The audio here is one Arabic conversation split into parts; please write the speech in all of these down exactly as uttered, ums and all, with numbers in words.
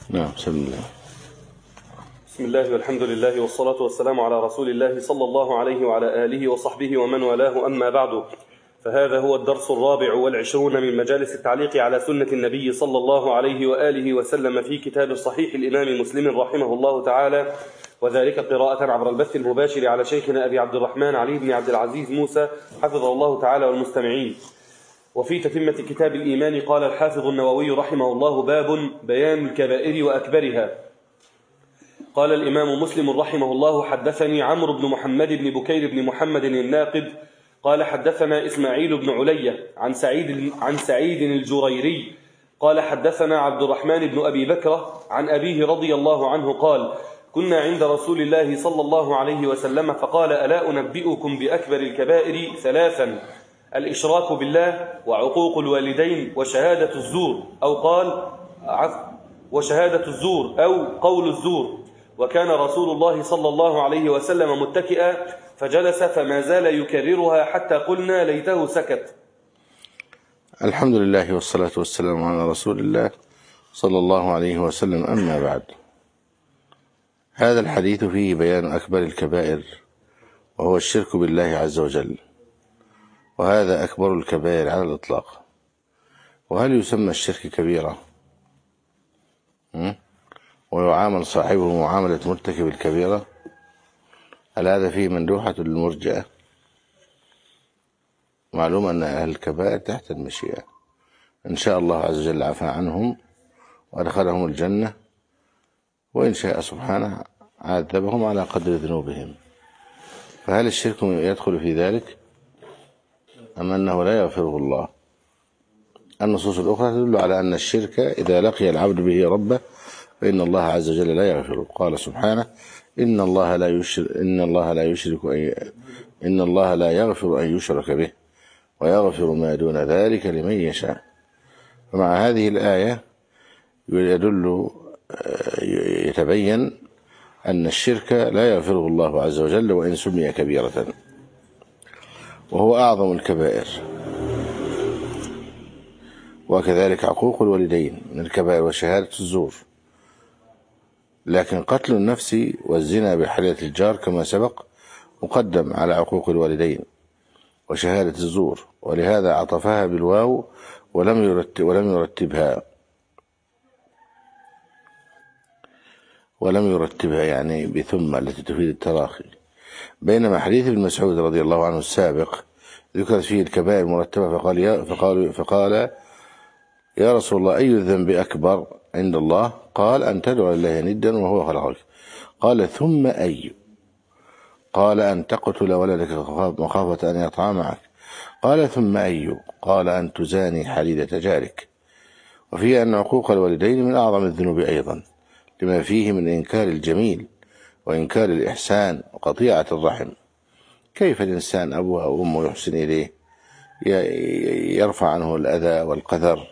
نعم. بسم الله. بسم الله والحمد لله والصلاة والسلام على رسول الله صلى الله عليه وعلى آله وصحبه ومن والاه، أما بعد، فهذا هو الدرس الرابع والعشرون من مجالس التعليق على سنة النبي صلى الله عليه وآله وسلم في كتاب صحيح الإمام مسلم رحمه الله تعالى، وذلك قراءة عبر البث المباشر على شيخنا أبي عبد الرحمن علي بن عبد العزيز موسى حفظه الله تعالى والمستمعين. وفي تتمة كتاب الإيمان قال الحافظ النووي رحمه الله: باب بيان الكبائر وأكبرها. قال الإمام مسلم رحمه الله: حدثني عمرو بن محمد بن بكير بن محمد الناقد قال حدثنا إسماعيل بن علية عن سعيد عن سعيد الجريري قال حدثنا عبد الرحمن بن أبي بكر عن أبيه رضي الله عنه قال: كنا عند رسول الله صلى الله عليه وسلم فقال: ألا أنبئكم بأكبر الكبائر ثلاثا: الإشراك بالله، وعقوق الوالدين، وشهادة الزور، أو قال وشهادة الزور أو قول الزور. وكان رسول الله صلى الله عليه وسلم متكئا فجلس فما زال يكررها حتى قلنا ليته سكت. الحمد لله والصلاة والسلام على رسول الله صلى الله عليه وسلم، أما بعد. هذا الحديث فيه بيان أكبر الكبائر، وهو الشرك بالله عز وجل، وهذا أكبر الكبائر على الإطلاق. وهل يسمى الشرك كبيرة ويعامل صاحبه معاملة مرتكب الكبيرة؟ هل هذا فيه مندوحة للمرجئة؟ معلوم أن أهل الكبائر تحت المشيئة، إن شاء الله عز وجل عفى عنهم وأدخلهم الجنة، وإن شاء سبحانه عذبهم على قدر ذنوبهم. فهل الشرك يدخل في ذلك أم أنه لا يغفره الله؟ النصوص الأخرى تدل على أن الشرك إذا لقي العبد به ربه فإن الله عز وجل لا يغفره. قال سبحانه: إن الله لا يشرك إن الله لا يشرك أي إن الله لا يغفر أن يشرك به ويغفر ما دون ذلك لمن يشاء. فمع هذه الآية يدل يتبين أن الشرك لا يغفره الله عز وجل وإن سمي كبيرة، وهو أعظم الكبائر. وكذلك عقوق الوالدين من الكبائر، وشهادة الزور. لكن قتل النفس والزنا بحلية الجار كما سبق مقدم على عقوق الوالدين وشهادة الزور، ولهذا عطفها بالواو ولم يرتب ولم يرتبها ولم يرتبها يعني بثم التي تفيد التراخي. بينما حديث ابن مسعود رضي الله عنه السابق ذكرت فيه الكبائر مرتبة، فقال يا فقال فقال يا رسول الله: أي الذنب أكبر عند الله؟ قال: أن تدعو لله ندا وهو خلقك. قال: ثم أي؟ قال: أن تقتل ولدك مخافة أن يطعى معك. قال: ثم أي؟ قال: أن تزاني حليلة جارك. وفيه أن عقوق الوالدين من أعظم الذنوب أيضا، لما فيه من إنكار الجميل وإنكار الإحسان وقطيعة الرحم. كيف الإنسان أبوه أو أمه يحسن إليه، يرفع عنه الأذى والقذر،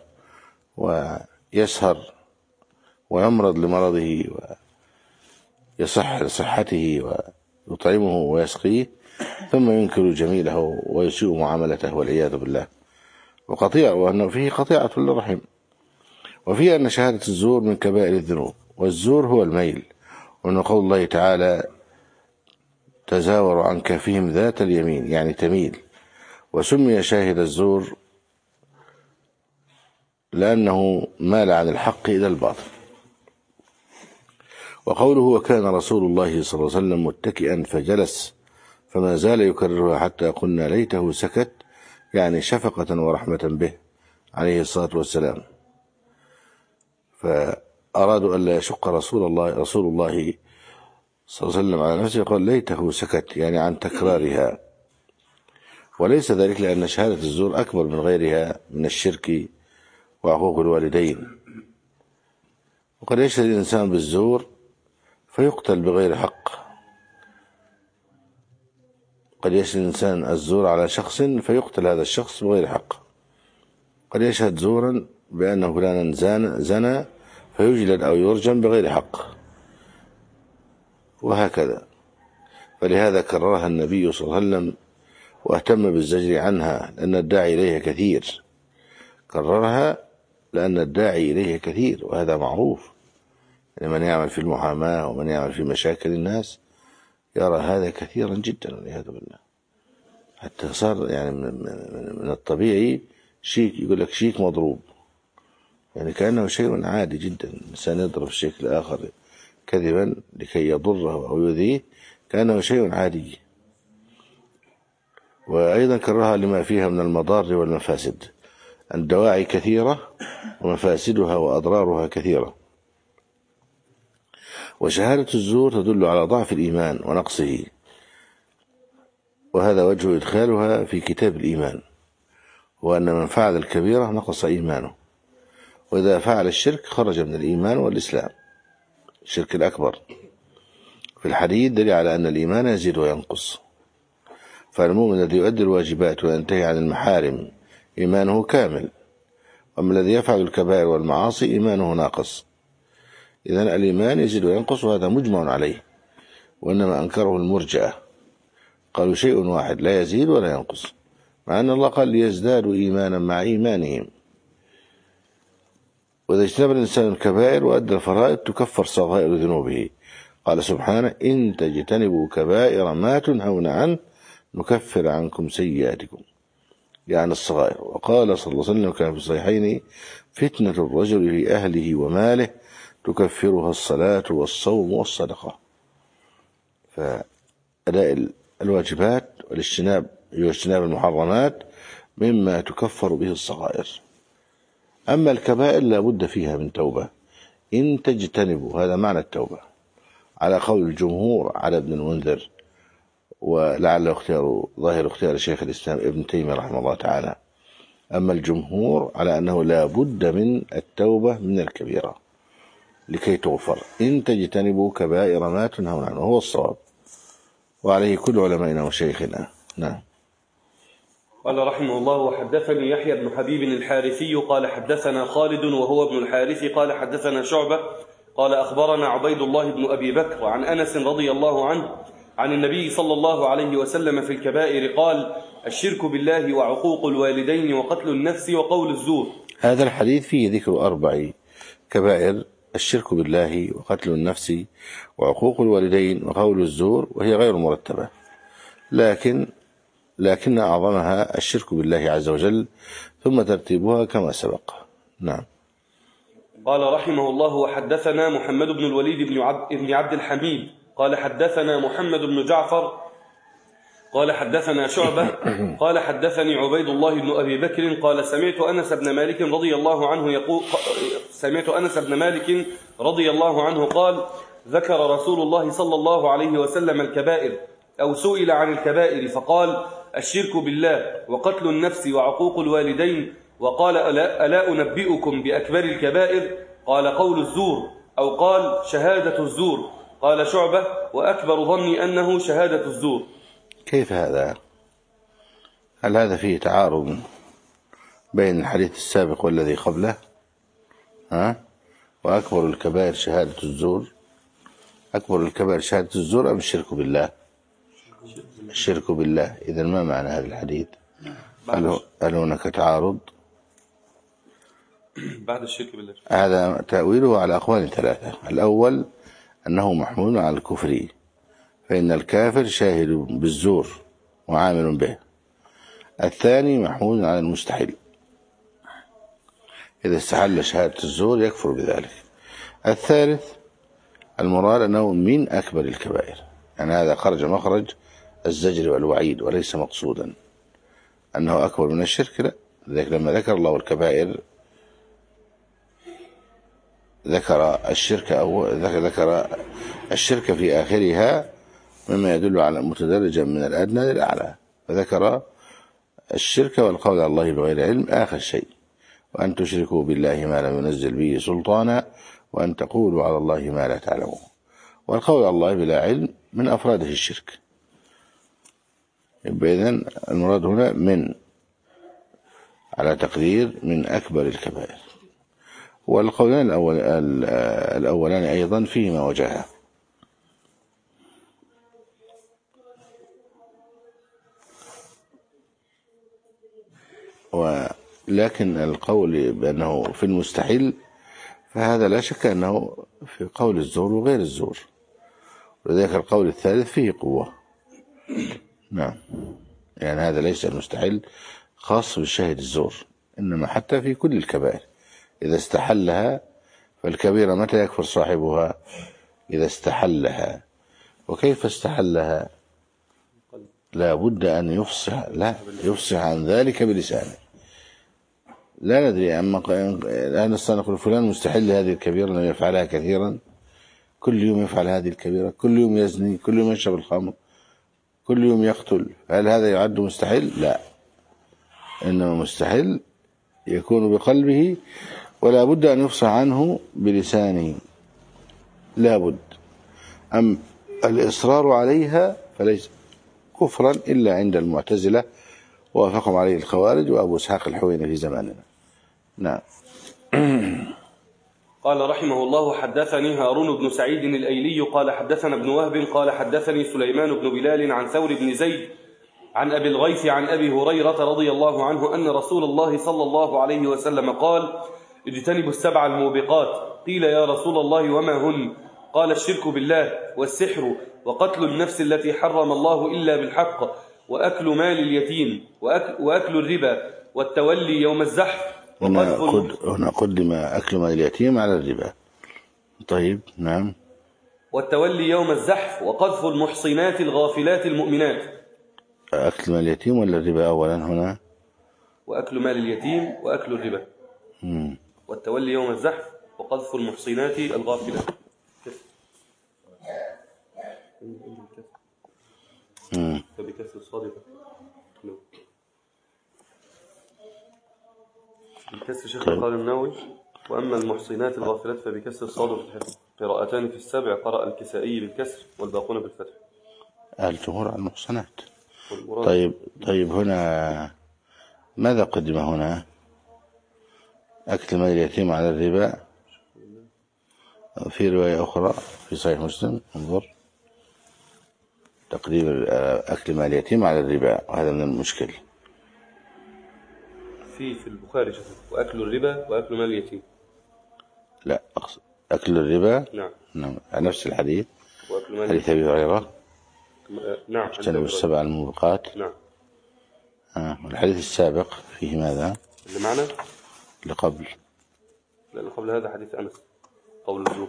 ويسهر ويمرض لمرضه ويصح لصحته ويطعمه ويسقيه، ثم ينكر جميله ويسيء معاملته والعياذ بالله. وقطيعة، وأنه فيه قطيعة للرحم. وفيه أن شهادة الزور من كبائر الذنوب، والزور هو الميل، وأن قول الله تعالى: تزاوروا عن كافهم ذات اليمين، يعني تميل. وسمي شاهد الزور لأنه مال عن الحق إلى الباطل. وقوله: وكان رسول الله صلى الله عليه وسلم متكئا فجلس فما زال يكررها حتى قلنا ليته سكت، يعني شفقة ورحمة به عليه الصلاة والسلام. فأرادوا أن لا يشق رسول الله رسول الله صلى الله عليه وسلم على نفسه، قال: ليته سكت، يعني عن تكرارها. وليس ذلك لأن شهادة الزور أكبر من غيرها من الشرك وعقوق الوالدين. وقد يشهد الإنسان بالزور فيقتل بغير حق. قد يشهد الإنسان الزور على شخص فيقتل هذا الشخص بغير حق. قد يشهد زورا بأن فلانا زنى فيجلد أو يرجم بغير حق، وهكذا. فلهذا كررها النبي صلى الله عليه وسلم واهتم بالزجر عنها، لأن الداعي إليها كثير. كررها لأن الداعي إليه كثير، وهذا معروف. لمن يعمل في المحاماة ومن يعمل في مشاكل الناس يرى هذا كثيرا جدا والعياذ بالله، حتى صار يعني من الطبيعي شيك، يقول لك شيك مضروب، يعني كأنه شيء عادي جدا. الإنسان يضرب الشيك الآخر كذبا لكي يضره أو يؤذيه كأنه شيء عادي. وأيضا كررها لما فيها من المضار والمفاسد، الدواعي كثيرة ومفاسدها وأضرارها كثيرة. وشهادة الزور تدل على ضعف الإيمان ونقصه، وهذا وجه إدخالها في كتاب الإيمان، وأن من فعل الكبيرة نقص إيمانه، وإذا فعل الشرك خرج من الإيمان والإسلام، الشرك الأكبر. في الحديث دليل على أن الإيمان يزيد وينقص، فالمؤمن الذي يؤدي الواجبات وينتهي عن المحارم إيمانه كامل، وأما الذي يفعل الكبائر والمعاصي إيمانه ناقص. إذن الإيمان يزيد وينقص، وهذا مجمع عليه، وإنما أنكره المرجئة، قالوا شيء واحد لا يزيد ولا ينقص، مع أن الله قال ليزدادوا إيمانا مع إيمانهم. وإذا اجتنب الإنسان الكبائر وأدى الفرائض تكفر صغائر ذنوبه، قال سبحانه إن تجتنبوا كبائر ما تنهون عنه نكفر عنكم سيئاتكم، يعني الصغائر. وقال صلى الله عليه وسلم كان في الصحيحين فتنة الرجل في أهله وماله تكفرها الصلاة والصوم والصدقة. فأداء الواجبات والاجتناب واجتناب المحرمات مما تكفر به الصغائر. أما الكبائر لا بد فيها من توبة، إن تجتنبوا، هذا معنى التوبة على قول الجمهور على ابن المنذر، ولعل اختيار ظاهر اختيار شيخ الإسلام ابن تيمية رحمه الله تعالى. أما الجمهور على أنه لا بد من التوبة من الكبيرة لكي تغفر، إن تجتنبوا كبائر ما تنهون عنه، وهو الصواب، وعليه كل علمائنا وشيخنا. نعم. قال رحمه الله وحدثني يحيى بن حبيب الحارثي قال حدثنا خالد وهو ابن الحارث قال حدثنا شعبة قال أخبرنا عبيد الله بن أبي بكر عن أنس رضي الله عنه عن النبي صلى الله عليه وسلم في الكبائر قال الشرك بالله وعقوق الوالدين وقتل النفس وقول الزور. هذا الحديث فيه ذكر أربع كبائر: الشرك بالله وقتل النفس وعقوق الوالدين وقول الزور، وهي غير مرتبة، لكن لكن أعظمها الشرك بالله عز وجل، ثم ترتيبها كما سبق. نعم. قال رحمه الله وحدثنا محمد بن الوليد بن عبد, بن عبد الحميد قال حدثنا محمد بن جعفر قال حدثنا شعبة قال حدثني عبيد الله بن أبي بكر قال سمعت أنس بن مالك رضي الله عنه يقول سمعت أنس بن مالك رضي الله عنه قال ذكر رسول الله صلى الله عليه وسلم الكبائر أو سئل عن الكبائر فقال الشرك بالله وقتل النفس وعقوق الوالدين، وقال ألا, ألا أنبئكم بأكبر الكبائر؟ قال قول الزور، أو قال شهادة الزور. قال شعبة وأكبر ظني أنه شهادة الزور. كيف هذا؟ هل هذا فيه تعارض بين الحديث السابق والذي قبله؟ ها؟ وأكبر الكبائر شهادة الزور، أكبر الكبائر شهادة الزور أم الشرك بالله؟ الشرك بالله. إذن ما معنى هذا الحديث؟ هل هناك تعارض؟ بعد الشرك بالله. هذا تأويله على أقوال ثلاثة: الأول أنه محمول على الكفر، فإن الكافر شاهد بالزور وعامل به. الثاني محمول على المستحيل، إذا استحل شهادة الزور يكفر بذلك. الثالث المراد أنه من أكبر الكبائر، يعني هذا خرج مخرج الزجر والوعيد وليس مقصودا أنه أكبر من الشرك، لا. لذلك لما ذكر الله الكبائر ذكر الشرك أو ذكر الشرك في آخرها مما يدل على متدرجا من الأدنى للأعلى، فذكر الشرك والقول على الله بغير علم آخر شيء، وأن تشركوا بالله ما لم ينزل به سلطانا وأن تقولوا على الله ما لا تعلمون. والقول على الله بلا علم من أفراده الشرك. إذن المراد هنا من على تقدير من أكبر الكبائر. والقولان الأول الأولان أيضا فيهما وجهة، ولكن القول بأنه في المستحيل فهذا لا شك أنه في قول الزور وغير الزور، ولذلك القول الثالث فيه قوة. نعم، يعني هذا ليس المستحل خاص بالشاهد الزور، إنما حتى في كل الكبائر إذا استحلها، فالكبيرة متى يكفر صاحبها؟ إذا استحلها. وكيف استحلها؟ لا بد أن يفصح لا يفصح عن ذلك بلسانه. لا ندري، أما الآن نقول فلان مستحل هذه الكبيرة لم يفعلها كثيرا، كل يوم يفعل هذه الكبيرة، كل يوم يزني، كل يوم يشرب الخمر، كل يوم يقتل، هل هذا يعد مستحل؟ لا، إنما مستحل يكون بقلبه، ولا بد أن يفصح عنه بلسانه، لا بد. أم الإصرار عليها فليس كفرا إلا عند المعتزلة، ووافقهم عليه الخوارج وأبو إسحاق الحويني في زماننا. نعم. قال رحمه الله: حدثني هارون بن سعيد الأيلي قال حدثنا ابن وهب قال حدثني سليمان بن بلال عن ثور بن زيد عن أبي الغيث عن أبي هريرة رضي الله عنه أن رسول الله صلى الله عليه وسلم قال: اجتنبوا السبع الموبقات. قيل: يا رسول الله وما هن؟ قال: الشرك بالله، والسحر، وقتل النفس التي حرم الله إلا بالحق، وأكل مال اليتيم، وأكل, وأكل الربا، والتولي يوم الزحف. هنا, قد هنا قدم أكل مال اليتيم على الربا. طيب، نعم. والتولي يوم الزحف، وقذف المحصنات الغافلات المؤمنات. أكل مال اليتيم ولا الربا أولا هنا؟ وأكل مال اليتيم وأكل الربا. مم. والتولي يوم الزحف، وقذف المحصنات الغافلات. مم. فبكسر الصادقة بكسر شيخ قال النووي: وأما المحصنات الغافلات فبكسر الصاد في الحفظ. قراءتان في السبع، قرأ الكسائي بالكسر والباقون بالفتح. الجمهور على المحصنات. طيب طيب هنا ماذا قدم هنا؟ أكل مال اليتيم على الربا. في رواية أخرى في صحيح مسلم، انظر، تقديم أكل مال اليتيم على الربا، وهذا من المشكل. في في البخاري شفت: وأكل الربا وأكل مال اليتيم. لا، أقصد أكل الربا. نعم نعم، نفس الحديث، وأكل مال حديث أبي هريرة. نعم. اجتنبوا السبع الموبقات. نعم. آه. والحديث السابق فيه ماذا؟ اللي معنا اللي قبل. لا، اللي قبل هذا حديث أنس قول الزور.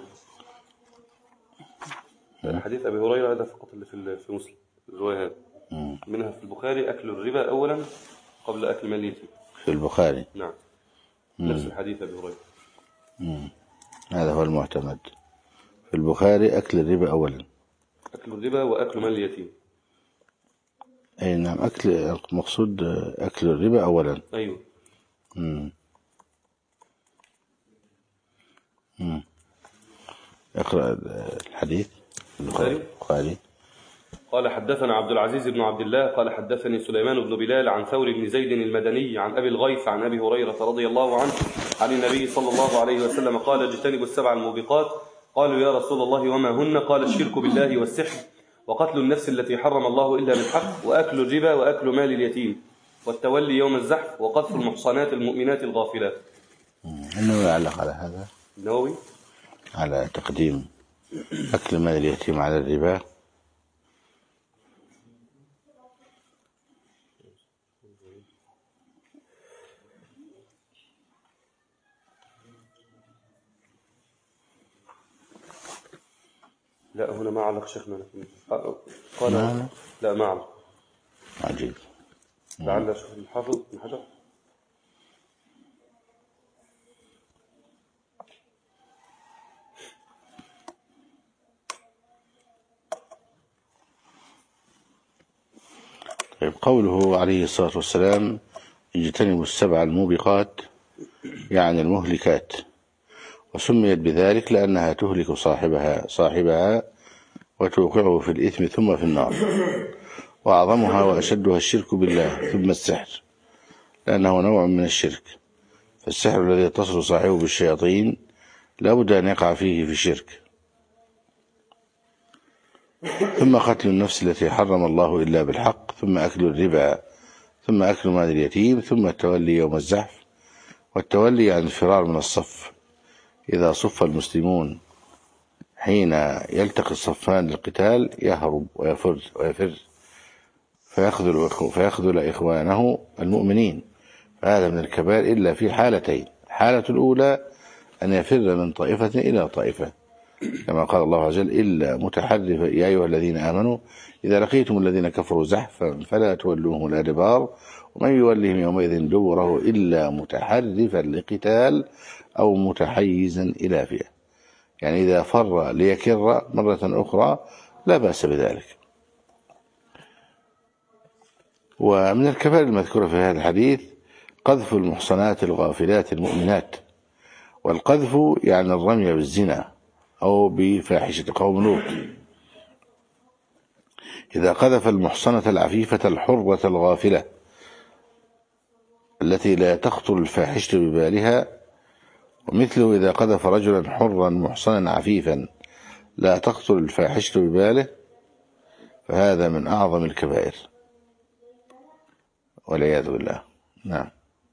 حديث أبي هريرة هذا فقط اللي في في مسلم الرواية هذا. منها في البخاري أكل الربا أولا قبل أكل مال اليتيم. في البخاري. نعم. نفس الحديث أبي هريرة. هذا هو المعتمد في البخاري، أكل الربا أولا. أكل الربا وأكل مال اليتيم. أي نعم، أكل المقصود أكل الربا أولا. أيوه. مم. مم. اقرأ الحديث. البخاري. قال حدثنا عبد العزيز بن عبد الله قال حدثني سليمان بن بلال عن ثور بن زيد المدني عن أبي الغيث عن أبي هريرة رضي الله عنه عن النبي صلى الله عليه وسلم قال: اجتنبوا السبع الموبقات. قالوا: يا رسول الله وما هن؟ قال: الشرك بالله، والسحر، وقتل النفس التي حرم الله إلا بالحق، وأكل الربا، وأكل مال اليتيم، والتولي يوم الزحف، وقذف المحصنات المؤمنات الغافلات. النووي يعلق على هذا، النووي على تقديم أكل مال اليتيم على الربا. لا، هنا ما علق شيخنا. قال ما لا ما علق. عجيب. لعل شيخ الحافظ بن حجر. طيب، قوله عليه الصلاة والسلام: اجتنبوا السبع الموبقات، يعني المهلكات، وسميت بذلك لأنها تهلك صاحبها صاحبها وتوقعه في الإثم ثم في النار، وأعظمها وأشدها الشرك بالله، ثم السحر، لأنه نوع من الشرك. فالسحر الذي يتصل صاحبه بالشياطين لا بد أن يقع فيه في شرك. ثم قتل النفس التي حرم الله إلا بالحق، ثم أكل الربا، ثم أكل مال اليتيم، ثم التولي يوم الزحف. والتولي يعني الفرار من الصف، إذا صف المسلمون حين يلتقي الصفان للقتال يهرب ويفر ويفر فيخذل, فيخذل إخوانه المؤمنين، فهذا من الكبائر إلا في حالتين: الحالة الأولى أن يفر من طائفة إلى طائفة، كما قال الله عز وجل: إلا متحرفا يا أيها الذين آمنوا إذا لقيتم الذين كفروا زحفا فلا تولوهم الأدبار ومن يولهم يومئذ دبره إلا متحرفا لقتال أو متحيزا إلى فئة، يعني إذا فر ليكر مرة أخرى لا بأس بذلك. ومن الكبائر المذكورة في هذا الحديث قذف المحصنات الغافلات المؤمنات، والقذف يعني الرمي بالزنا أو بفاحشة قوم لوط. إذا قذف المحصنة العفيفة الحرة الغافلة التي لا تخطر الفاحشة ببالها، ومثله إذا قذف رجلا حرا محصنا عفيفا لا تخطر الفاحشة بباله، فهذا من أعظم الكبائر والعياذ بالله. نعم.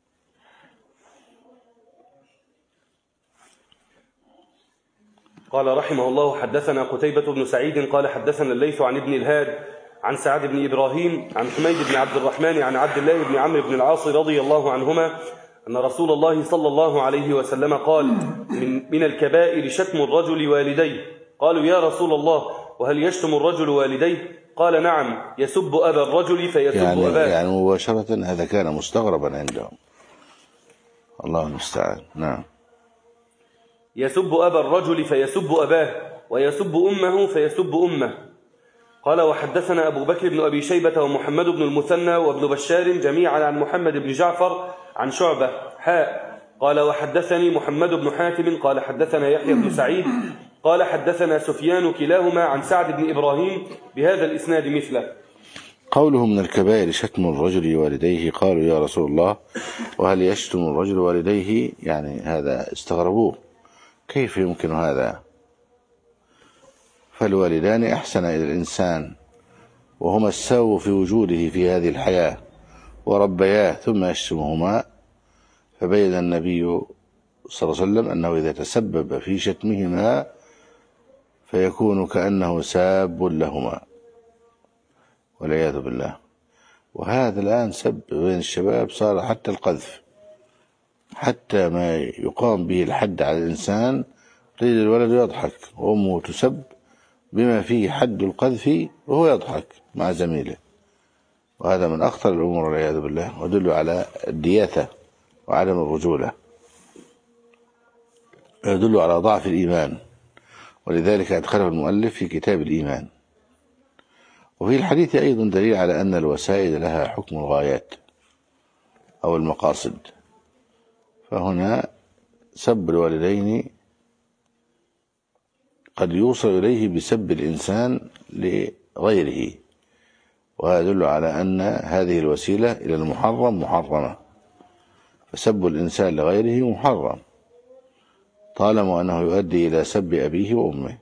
قال رحمه الله: حدثنا قتيبة بن سعيد قال حدثنا الليث عن ابن الهاد عن سعد بن إبراهيم عن حميد بن عبد الرحمن عن عبد الله بن عمرو بن العاص رضي الله عنهما أن رسول الله صلى الله عليه وسلم قال: من, من الكبائر شتم الرجل والديه. قالوا: يا رسول الله وهل يشتم الرجل والديه؟ قال: نعم، يسب أبا الرجل فيسب يعني أباه. يعني مباشرة هذا كان مستغربا عندهم، الله المستعان. نعم. يسب أبا الرجل فيسب أباه ويسب أمه فيسب أمه. قال: وحدثنا أبو بكر بن أبي شيبة ومحمد بن المثنى وابن بشار جميعا عن محمد بن جعفر عن شعبة حاء. قال: وحدثني محمد بن حاتم قال حدثنا يحيى بن سعيد قال حدثنا سفيان كلاهما عن سعد بن إبراهيم بهذا الإسناد مثله. قوله من الكبائر شتم الرجل والديه، قالوا: يا رسول الله وهل يشتم الرجل والديه؟ يعني هذا استغربوه، كيف يمكن هذا؟ فالوالدان أحسن إلى الإنسان وهما الساو في وجوده في هذه الحياة وربياه ثم يشتمهما، فبين النبي صلى الله عليه وسلم أنه إذا تسبب في شتمهما فيكون كأنه ساب لهما والعياذ بالله. وهذا الآن سب بين الشباب صار حتى القذف، حتى ما يقام به الحد على الإنسان قيل الولد يضحك وأمه تسب بما فيه حد القذف وهو يضحك مع زميله، وهذا من أخطر الأمور والعياذ بالله، ودل على الدياثة وعدم الرجولة، يدل على ضعف الإيمان، ولذلك أدخله المؤلف في كتاب الإيمان. وفي الحديث أيضا دليل على أن الوسائل لها حكم الغايات أو المقاصد، فهنا سب الوالدين قد يوصل إليه بسب الإنسان لغيره، وهذا يدل على أن هذه الوسيلة إلى المحرم محرمة، فسب الإنسان لغيره محرم طالما أنه يؤدي إلى سب أبيه وأمه.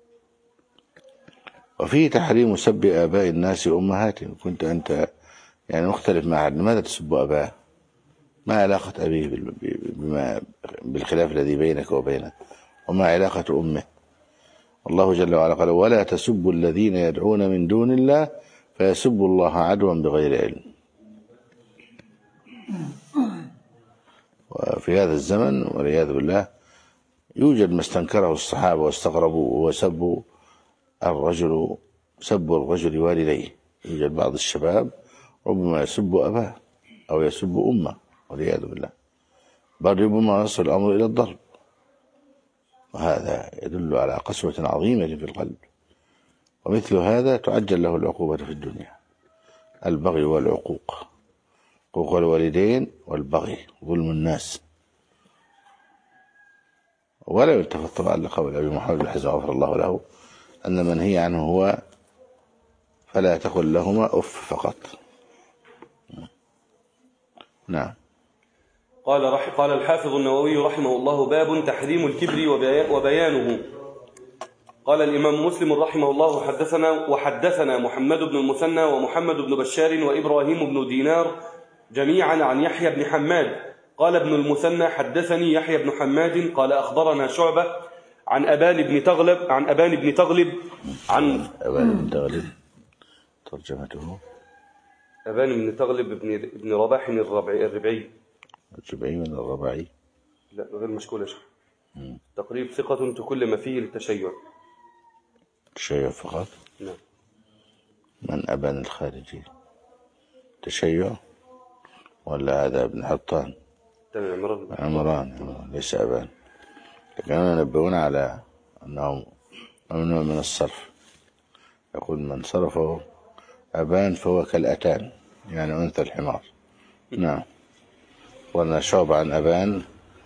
وفيه تحريم سب آباء الناس وأمهاتهم. كنت أنت يعني مختلف مع أحد، لماذا تسب أباه؟ ما علاقة أبيه بما بالخلاف الذي بينك وبينه؟ وما علاقة أمه؟ الله جل وعلا قال: ولا تسبوا الذين يدعون من دون الله فيسبوا الله عدوا بغير علم. وفي هذا الزمن والعياذ بالله يوجد ما استنكره الصحابة واستغربوا، وهو سب الرجل سب الرجل والديه. يوجد بعض الشباب ربما يسب أباه أو يسب أمه والعياذ بالله، بل ربما يصل الأمر إلى الضرب، وهذا يدل على قسوة عظيمة في القلب، ومثل هذا تعجل له العقوبة في الدنيا: البغي والعقوق، حقوق الوالدين والبغي، ظلم الناس. ولا يلتفت طبعا لقول أبي محمد بن حزم غفر الله له أن منهي عنه هو فلا تقل لهما أف فقط. نعم. قال رح قال الحافظ النووي رحمه الله: باب تحريم الكبر وبيانه. قال الإمام مسلم رحمه الله: حدثنا وحدثنا محمد بن المثنى ومحمد بن بشار وإبراهيم بن دينار جميعا عن يحيى بن حماد قال ابن المثنى حدثني يحيى بن حماد قال أخبرنا شعبة عن أبان بن تغلب عن أبان بن تغلب عن أبان بن تغلب ترجمته أبان بن تغلب بن ابن رباح الربعي الربعي الربعي من الرباعي لا غير مشكول يا شيخ. تقريب ثقة تكلم فيه للتشيع. تشيع فقط؟ نعم. من أبان الخارجي تشيع ولا هذا ابن حطان؟ عمران. عمران ليس أبان، لكن ينبهون على أنه ممنوع من الصرف. يقول من صرفه أبان فهو كالأتان، يعني أنثى الحمار. نعم. قلنا شعب عن أبان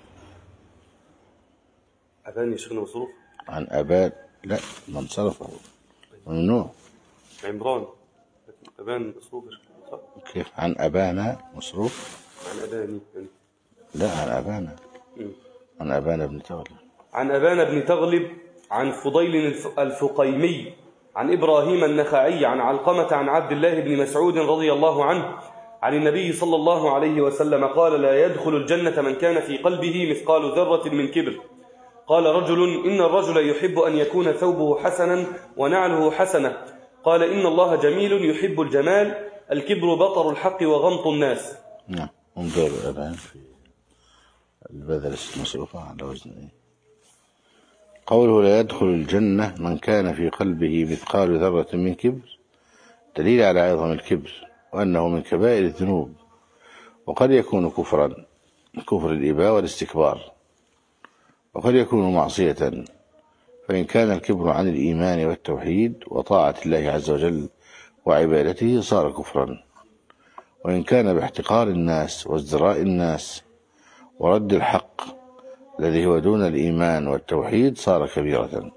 أبان يشغل مصروف عن أبان، لا من صرفه ممنوع. عمران أبان مصروف كيف عن أبانا مصروف؟ عن أباني لا عن أبانا م. عن أبان بن تغلب عن أبان بن تغلب عن فضيل الفقيمي عن إبراهيم النخعي عن علقمة عن عبد الله بن مسعود رضي الله عنه عن النبي صلى الله عليه وسلم قال لا يدخل الجنة من كان في قلبه مثقال ذرة من كبر. قال رجل إن الرجل يحب أن يكون ثوبه حسنا ونعله حسنة. قال إن الله جميل يحب الجمال الكبر بطر الحق وغمط الناس. نعم. انظر الآن في البذل المصروفة على وزن إيه؟ قوله لا يدخل الجنة من كان في قلبه مثقال ذرة من كبر دليل على عظم الكبر وأنه من كبائر الذنوب، وقد يكون كفرا كفر الإباء والاستكبار، وقد يكون معصية، فإن كان الكبر عن الإيمان والتوحيد وطاعة الله عز وجل وعبادته صار كفرا، وإن كان باحتقار الناس وازدراء الناس ورد الحق الذي هو دون الإيمان والتوحيد صار كبيرة.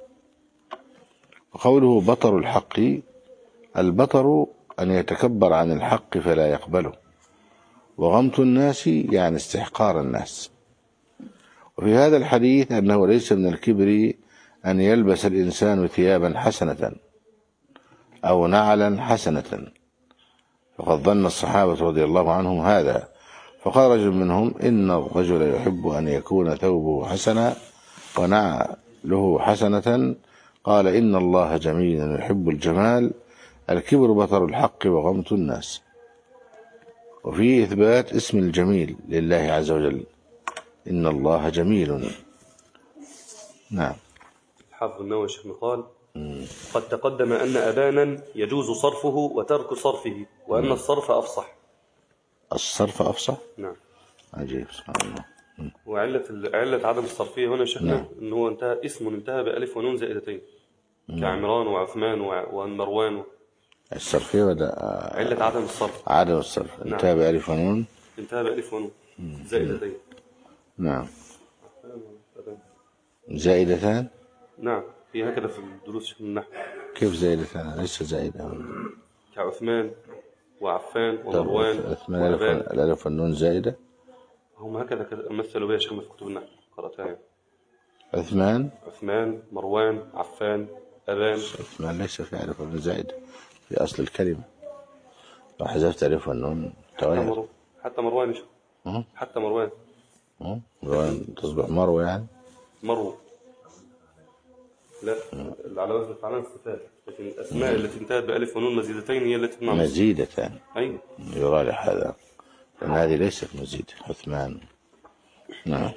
وقوله بطر الحق، البطر أن يتكبر عن الحق فلا يقبله، وغمط الناس يعني استحقار الناس. وفي هذا الحديث أنه ليس من الكبر أن يلبس الإنسان ثيابا حسنة أو نعلا حسنة، فقد ظن الصحابة رضي الله عنهم هذا، فقال رجل منهم إن الرجل يحب أن يكون ثوبه حسنا ونعله حسنة. قال إن الله جميل يحب الجمال الكبر بطر الحق وغمط الناس. وفي إثبات اسم الجميل لله عز وجل، إن الله جميل. نعم. الحافظ النووي قال قد تقدم أن أبانا يجوز صرفه وترك صرفه، وأن م. الصرف أفصح. الصرف أفصح؟ نعم. عجيب سبحان الله. وعلة علة عدم الصرفية هنا شيخنا نعم. إن هو انتهى اسم انتهى بألف ونون زائدتين كعمران وعثمان ومروان. الصرفية ولا علة عدم الصرف؟ عدم الصرف انتهى نعم. بألف ونون انتهى بألف ونون زائدتين. نعم. زائدتان؟ نعم، في هكذا في الدروس في النحو. كيف زائدتان؟ ليس زائدة. كعثمان وعفان ومروان عثمان الألف والنون زائدة؟ هم هكذا مثلوا بها شيخنا في كتب النحو قرأتها يعني. عثمان عثمان مروان عفان أبان. عثمان ليس في ألف والنون زائدة في أصل الكلمة، لو حذفت ألف والنون تغير. حتى مروان أه؟ حتى مروان أه؟ مروان تصبح مروة يعني مرو. لا أه؟ على وزن فعلا استفاد، لكن الأسماء التي انتهت بألف ونون مزيدتين هي التي تنعم مزيدتان. أيوة يرالح هذا لأن هذه ليست مزيدة. عثمان. نعم.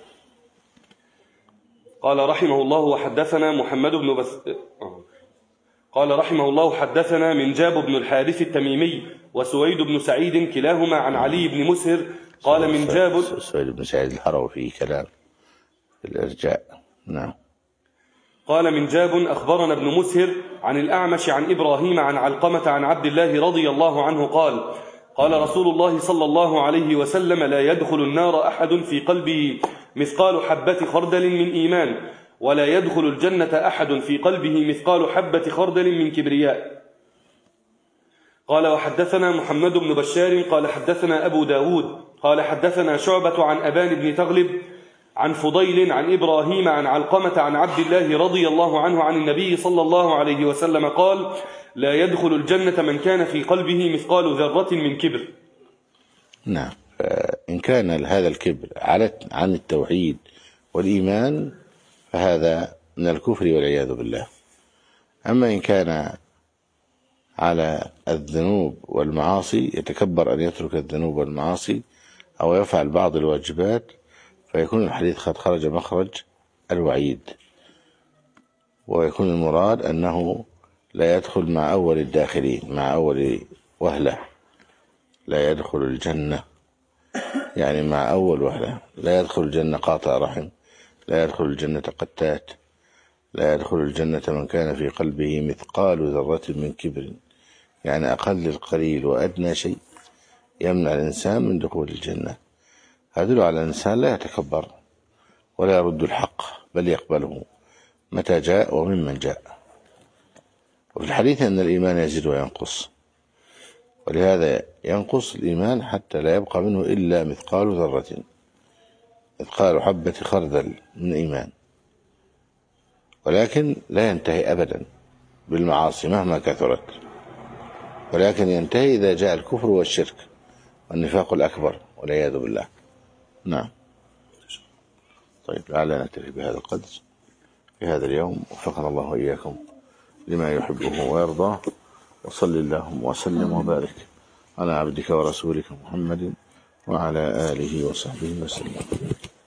قال رحمه الله وحدثنا محمد بن بس قال رحمه الله حدثنا منجاب بن الحارث التميمي وسويد بن سعيد كلاهما عن علي بن مسهر قال منجاب. سويد بن سعيد الحروي فيه كلام في الإرجاء. نعم. قال منجاب أخبرنا ابن مسهر عن الأعمش عن إبراهيم عن علقمة عن عبد الله رضي الله عنه قال قال رسول الله صلى الله عليه وسلم لا يدخل النار أحد في قلبه مثقال حبة خردل من إيمان، ولا يدخل الجنة أحد في قلبه مثقال حبة خردل من كبرياء. قال وحدثنا محمد بن بشار قال حدثنا أبو داود قال حدثنا شعبة عن أبان بن تغلب عن فضيل عن إبراهيم عن علقمة عن عبد الله رضي الله عنه عن النبي صلى الله عليه وسلم قال لا يدخل الجنة من كان في قلبه مثقال ذرة من كبر. نعم. إن كان هذا الكبر على عن التوحيد والإيمان فهذا من الكفر والعياذ بالله. أما إن كان على الذنوب والمعاصي يتكبر أن يترك الذنوب والمعاصي أو يفعل بعض الواجبات فيكون الحديث قد خرج مخرج الوعيد، ويكون المراد أنه لا يدخل مع أول الداخلين، مع أول وهلة لا يدخل الجنة، يعني مع أول وهلة لا يدخل الجنة قاطع رحم، لا يدخل الجنة قتات، لا يدخل الجنة من كان في قلبه مثقال ذرة من كبر، يعني أقل القليل وأدنى شيء يمنع الإنسان من دخول الجنة. هذا على الإنسان لا يتكبر ولا يرد الحق بل يقبله متى جاء وممن جاء. وفي الحديث أن الإيمان يزيد وينقص، ولهذا ينقص الإيمان حتى لا يبقى منه إلا مثقال ذرة، مثقال حبة خردل من إيمان، ولكن لا ينتهي أبدا بالمعاصي مهما كثرت، ولكن ينتهي إذا جاء الكفر والشرك والنفاق الأكبر والعياذ بالله. نعم. طيب لعلنا نكتفي بهذا القدر في هذا اليوم، وفقنا الله وإياكم لما يحبه ويرضاه، وصل اللهم وسلم وبارك على عبدك ورسولك محمد وعلى آله وصحبه وسلم.